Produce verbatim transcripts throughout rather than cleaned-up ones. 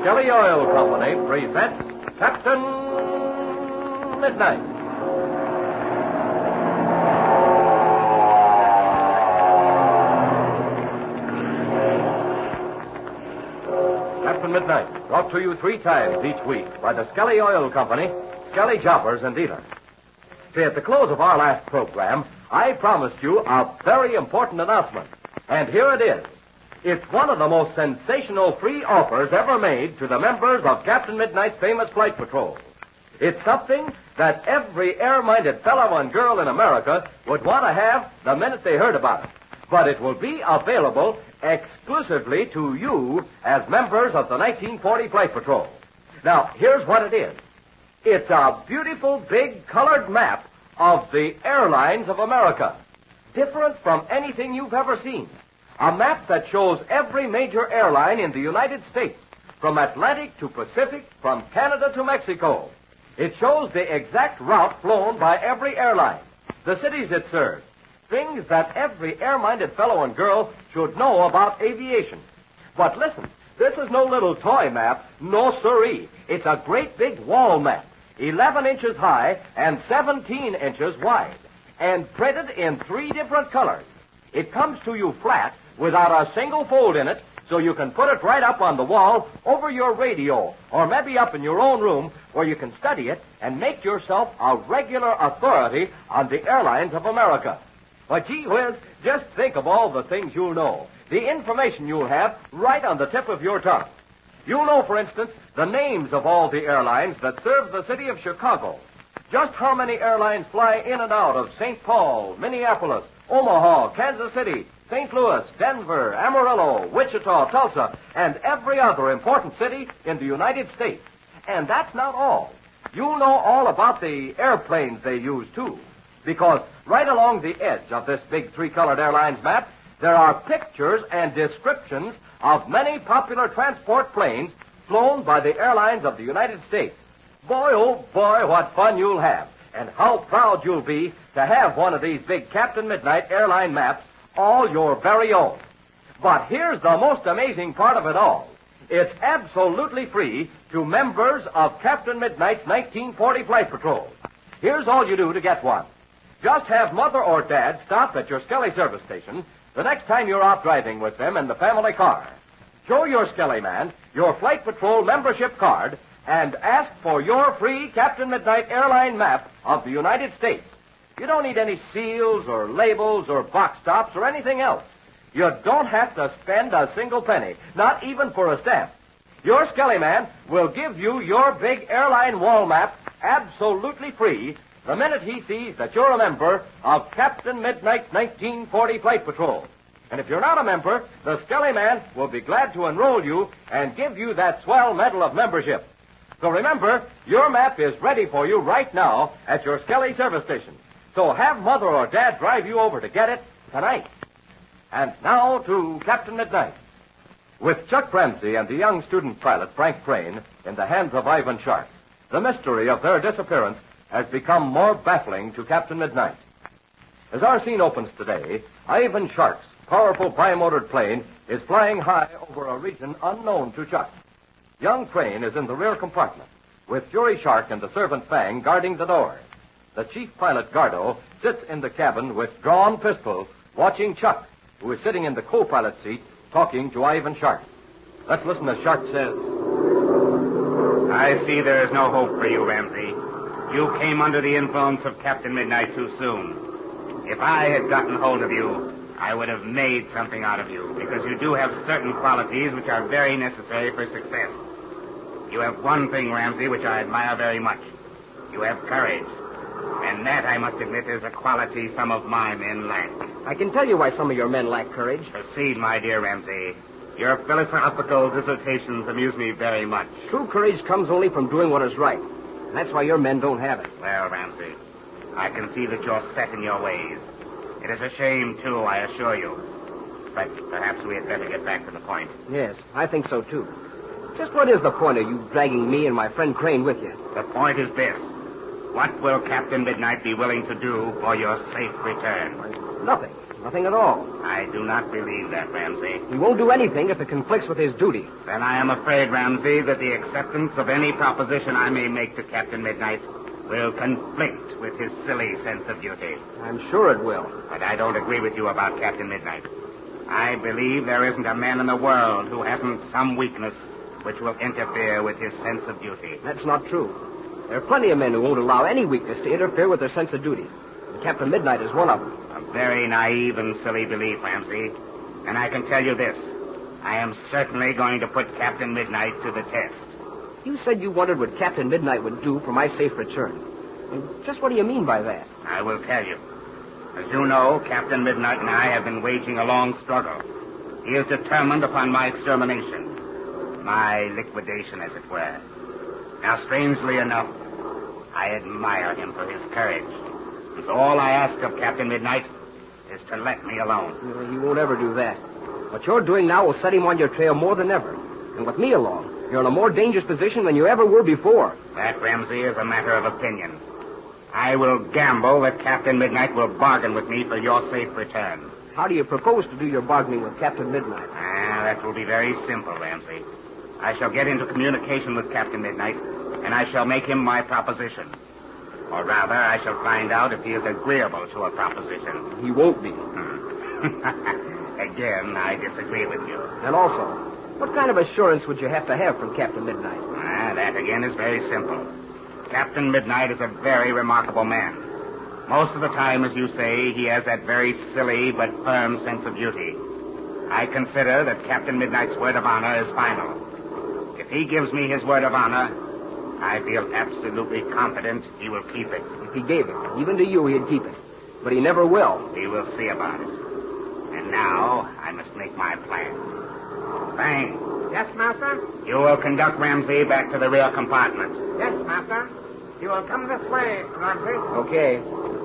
Skelly Oil Company presents Captain Midnight. Captain Midnight, brought to you three times each week by the Skelly Oil Company, Skelly Jobbers and Dealers. See, at the close of our last program, I promised you a very important announcement. And here it is. It's one of the most sensational free offers ever made to the members of Captain Midnight's famous flight patrol. It's something that every air-minded fellow and girl in America would want to have the minute they heard about it. But it will be available exclusively to you as members of the nineteen forty Flight Patrol. Now, here's what it is. It's a beautiful, big, colored map of the airlines of America. Different from anything you've ever seen. A map that shows every major airline in the United States, from Atlantic to Pacific, from Canada to Mexico. It shows the exact route flown by every airline, the cities it serves, things that every air-minded fellow and girl should know about aviation. But listen, this is no little toy map, no siree. It's a great big wall map, eleven inches high and seventeen inches wide, and printed in three different colors. It comes to you flat, without a single fold in it, so you can put it right up on the wall over your radio, or maybe up in your own room where you can study it and make yourself a regular authority on the airlines of America. But gee whiz, just think of all the things you'll know, the information you'll have right on the tip of your tongue. You'll know, for instance, the names of all the airlines that serve the city of Chicago. Just how many airlines fly in and out of Saint Paul, Minneapolis, Omaha, Kansas City, Saint Louis, Denver, Amarillo, Wichita, Tulsa, and every other important city in the United States. And that's not all. You'll know all about the airplanes they use, too. Because right along the edge of this big three-colored airlines map, there are pictures and descriptions of many popular transport planes flown by the airlines of the United States. Boy, oh boy, what fun you'll have. And how proud you'll be to have one of these big Captain Midnight airline maps all your very own. But here's the most amazing part of it all. It's absolutely free to members of Captain Midnight's nineteen forty Flight Patrol. Here's all you do to get one. Just have Mother or Dad stop at your Skelly service station the next time you're out driving with them in the family car. Show your Skelly man your Flight Patrol membership card and ask for your free Captain Midnight airline map of the United States. You don't need any seals or labels or box tops or anything else. You don't have to spend a single penny, not even for a stamp. Your Skelly man will give you your big airline wall map absolutely free the minute he sees that you're a member of Captain Midnight's nineteen forty Flight Patrol. And if you're not a member, the Skelly man will be glad to enroll you and give you that swell medal of membership. So remember, your map is ready for you right now at your Skelly service station. So have Mother or Dad drive you over to get it tonight. And now to Captain Midnight. With Chuck Ramsey and the young student pilot, Frank Crane, in the hands of Ivan Shark, the mystery of their disappearance has become more baffling to Captain Midnight. As our scene opens today, Ivan Shark's powerful bimotored plane is flying high over a region unknown to Chuck. Young Crane is in the rear compartment, with Fury Shark and the servant Fang guarding the door. The chief pilot, Gardo, sits in the cabin with drawn pistol, watching Chuck, who is sitting in the co-pilot seat, talking to Ivan Shark. Let's listen as Shark says. I see there is no hope for you, Ramsey. You came under the influence of Captain Midnight too soon. If I had gotten hold of you, I would have made something out of you, because you do have certain qualities which are very necessary for success. You have one thing, Ramsey, which I admire very much. You have courage. And that, I must admit, is a quality some of my men lack. I can tell you why some of your men lack courage. Proceed, my dear Ramsey. Your philosophical dissertations amuse me very much. True courage comes only from doing what is right. And that's why your men don't have it. Well, Ramsey, I can see that you're set in your ways. It is a shame, too, I assure you. But perhaps we had better get back to the point. Yes, I think so, too. Just what is the point of you dragging me and my friend Crane with you? The point is this. What will Captain Midnight be willing to do for your safe return? Nothing. Nothing at all. I do not believe that, Ramsey. He won't do anything if it conflicts with his duty. Then I am afraid, Ramsey, that the acceptance of any proposition I may make to Captain Midnight will conflict with his silly sense of duty. I'm sure it will. But I don't agree with you about Captain Midnight. I believe there isn't a man in the world who hasn't some weakness which will interfere with his sense of duty. That's not true. There are plenty of men who won't allow any weakness to interfere with their sense of duty. And Captain Midnight is one of them. A very naive and silly belief, Ramsey. And I can tell you this. I am certainly going to put Captain Midnight to the test. You said you wondered what Captain Midnight would do for my safe return. And just what do you mean by that? I will tell you. As you know, Captain Midnight and I have been waging a long struggle. He is determined upon my extermination. My liquidation, as it were. Now, strangely enough, I admire him for his courage. And so all I ask of Captain Midnight is to let me alone. Well, he won't ever do that. What you're doing now will set him on your trail more than ever. And with me along, you're in a more dangerous position than you ever were before. That, Ramsey, is a matter of opinion. I will gamble that Captain Midnight will bargain with me for your safe return. How do you propose to do your bargaining with Captain Midnight? Ah, that will be very simple, Ramsey. I shall get into communication with Captain Midnight, and I shall make him my proposition. Or rather, I shall find out if he is agreeable to a proposition. He won't be. Again, I disagree with you. And also, what kind of assurance would you have to have from Captain Midnight? Ah, that again is very simple. Captain Midnight is a very remarkable man. Most of the time, as you say, he has that very silly but firm sense of duty. I consider that Captain Midnight's word of honor is final. If he gives me his word of honor, I feel absolutely confident he will keep it. If he gave it, even to you, he'd keep it. But he never will. We will see about it. And now, I must make my plan. Fang. Yes, Master? You will conduct Ramsey back to the rear compartment. Yes, Master. You will come this way, Ramsey. Okay.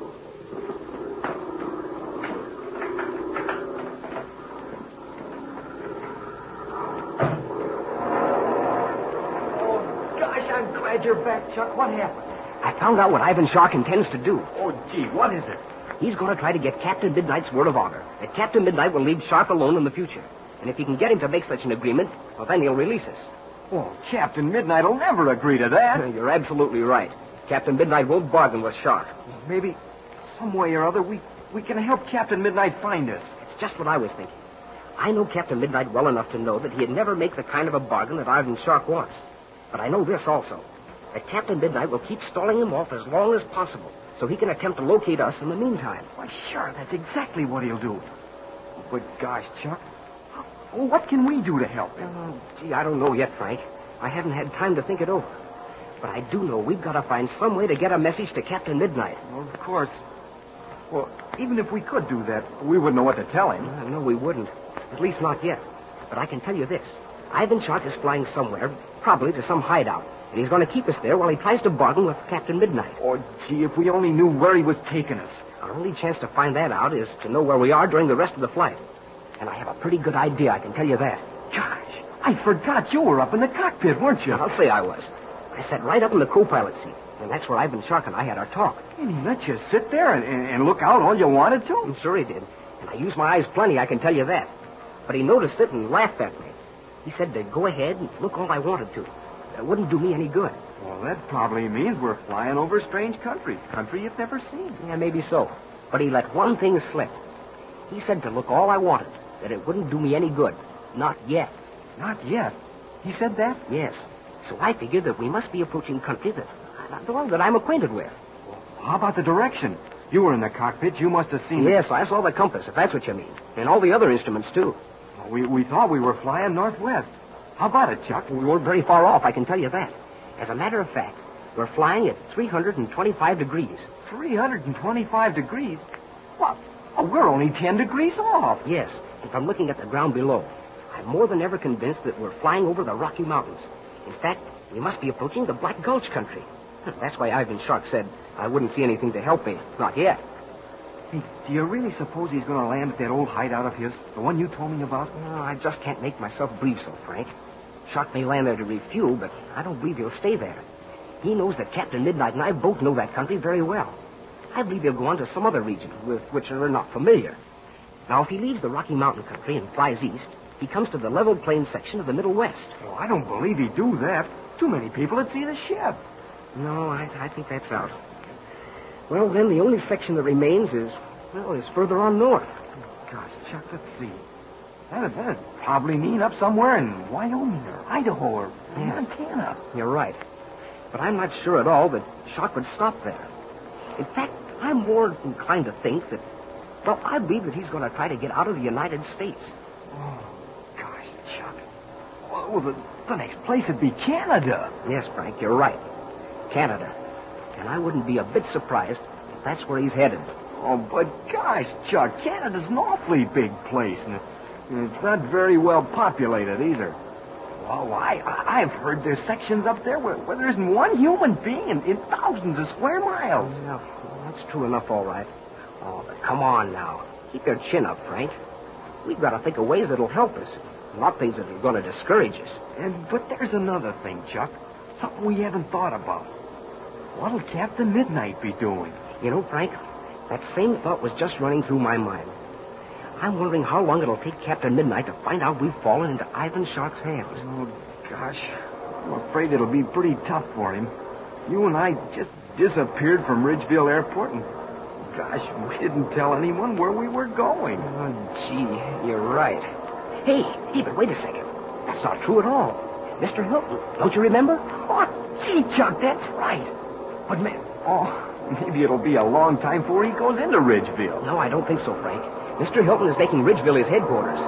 I'm glad you're back, Chuck. What happened? I found out what Ivan Shark intends to do. Oh, gee, what is it? He's going to try to get Captain Midnight's word of honor that Captain Midnight will leave Shark alone in the future. And if he can get him to make such an agreement, well, then he'll release us. Oh, Captain Midnight will never agree to that. You're absolutely right. Captain Midnight won't bargain with Shark. Maybe some way or other we, we can help Captain Midnight find us. It's just what I was thinking. I know Captain Midnight well enough to know that he'd never make the kind of a bargain that Ivan Shark wants. But I know this also, that Captain Midnight will keep stalling him off as long as possible so he can attempt to locate us in the meantime. Why, sure, that's exactly what he'll do. But gosh, Chuck, what can we do to help him? Oh, gee, I don't know yet, Frank. I haven't had time to think it over. But I do know we've got to find some way to get a message to Captain Midnight. Well, of course. Well, even if we could do that, we wouldn't know what to tell him. Uh, no, we wouldn't. At least not yet. But I can tell you this. Ivan Shark is flying somewhere, probably to some hideout. And he's going to keep us there while he tries to bargain with Captain Midnight. Oh, gee, if we only knew where he was taking us. Our only chance to find that out is to know where we are during the rest of the flight. And I have a pretty good idea, I can tell you that. Gosh, I forgot you were up in the cockpit, weren't you? I'll say I was. I sat right up in the co-pilot seat. And that's where Ivan Shark and I had our talk. And he let you sit there and, and, and look out all you wanted to? I'm sure he did. And I used my eyes plenty, I can tell you that. But he noticed it and laughed at me. He said to go ahead and look all I wanted to. It wouldn't do me any good. Well, that probably means we're flying over strange country. Country you've never seen. Yeah, maybe so. But he let one thing slip. He said to look all I wanted, that it wouldn't do me any good. Not yet. Not yet? He said that? Yes. So I figured that we must be approaching country that, the one that I'm acquainted with. Well, how about the direction? You were in the cockpit. You must have seen it. Yes, I saw the compass, if that's what you mean. And all the other instruments, too. Well, we, we thought we were flying northwest. How about it, Chuck? We weren't very far off, I can tell you that. As a matter of fact, we're flying at three hundred twenty-five degrees. three hundred twenty-five degrees? What? Oh, we're only ten degrees off. Yes, and from looking at the ground below, I'm more than ever convinced that we're flying over the Rocky Mountains. In fact, we must be approaching the Black Gulch country. That's why Ivan Shark said I wouldn't see anything to help me. Not yet. Hey, do you really suppose he's going to land at that old hideout of his? The one you told me about? No, I just can't make myself believe so, Frank. Shark may land there to refuel, but I don't believe he'll stay there. He knows that Captain Midnight and I both know that country very well. I believe he'll go on to some other region with which we're not familiar. Now, if he leaves the Rocky Mountain country and flies east, he comes to the level plain section of the Middle West. Oh, I don't believe he'd do that. Too many people would see the ship. No, I, I think that's out. Well, then the only section that remains is, well, is further on north. Gosh, Chuck, let's see. That'd, that'd probably mean up somewhere in Wyoming or Idaho or Montana. You're right. But I'm not sure at all that Chuck would stop there. In fact, I'm more inclined to think that, well, I believe that he's going to try to get out of the United States. Oh, gosh, Chuck. Well, the, the next place would be Canada. Yes, Frank, you're right. Canada. And I wouldn't be a bit surprised if that's where he's headed. Oh, but gosh, Chuck, Canada's an awfully big place, and it's not very well populated either. Well, I, I- I've heard there's sections up there where, where there isn't one human being in, in thousands of square miles. Well, that's true enough, all right. Oh, but come on now. Keep your chin up, Frank. We've got to think of ways that'll help us, not things that are going to discourage us. And but there's another thing, Chuck. Something we haven't thought about. What'll Captain Midnight be doing? You know, Frank, that same thought was just running through my mind. I'm wondering how long it'll take Captain Midnight to find out we've fallen into Ivan Shark's hands. Oh, gosh. I'm afraid it'll be pretty tough for him. You and I just disappeared from Ridgeville Airport, and, gosh, we didn't tell anyone where we were going. Oh, gee, you're right. Hey, hey, but wait a second. That's not true at all. Mister Hilton, don't you remember? Oh, gee, Chuck, that's right. But, man, oh, maybe it'll be a long time before he goes into Ridgeville. No, I don't think so, Frank. Mister Hilton is making Ridgeville his headquarters.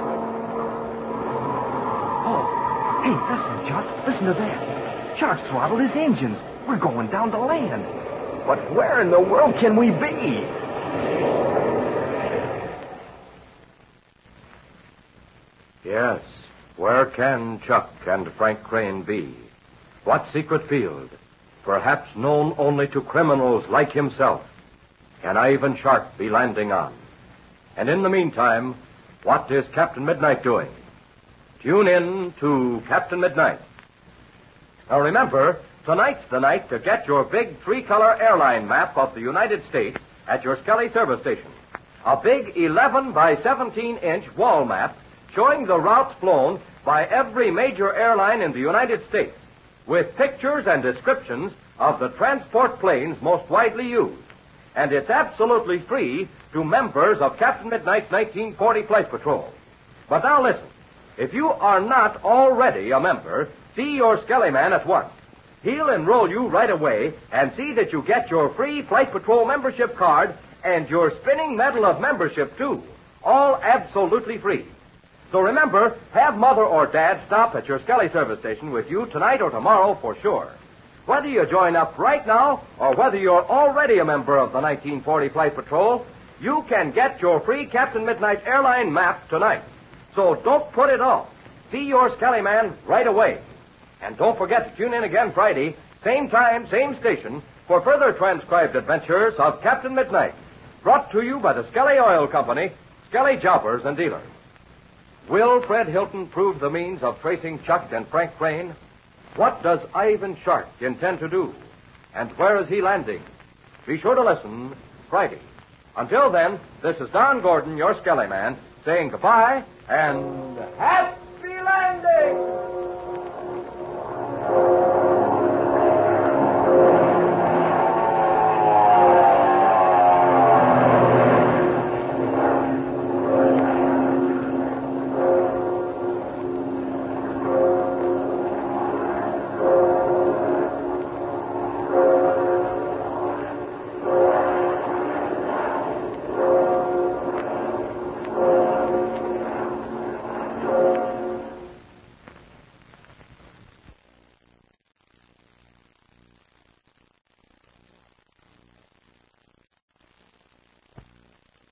Oh, hey, listen, Chuck. Listen to that. Shark's throttled his engines. We're going down to land. But where in the world can we be? Yes, where can Chuck and Frank Crane be? What secret field, perhaps known only to criminals like himself, can Ivan Shark be landing on? And in the meantime, what is Captain Midnight doing? Tune in to Captain Midnight. Now remember, tonight's the night to get your big three-color airline map of the United States at your Skelly service station. A big eleven by seventeen inch wall map showing the routes flown by every major airline in the United States, with pictures and descriptions of the transport planes most widely used. And it's absolutely free to members of Captain Midnight's nineteen forty Flight Patrol. But now listen, if you are not already a member, see your Skelly man at once. He'll enroll you right away and see that you get your free Flight Patrol membership card and your spinning medal of membership, too. All absolutely free. So remember, have Mother or Dad stop at your Skelly service station with you tonight or tomorrow for sure. Whether you join up right now or whether you're already a member of the nineteen forty Flight Patrol, you can get your free Captain Midnight airline map tonight. So don't put it off. See your Skelly man right away. And don't forget to tune in again Friday, same time, same station, for further transcribed adventures of Captain Midnight, brought to you by the Skelly Oil Company, Skelly Jobbers and Dealers. Will Fred Hilton prove the means of tracing Chuck and Frank Crane? What does Ivan Shark intend to do? And where is he landing? Be sure to listen Friday. Until then, this is Don Gordon, your Skelly man, saying goodbye and happy landing!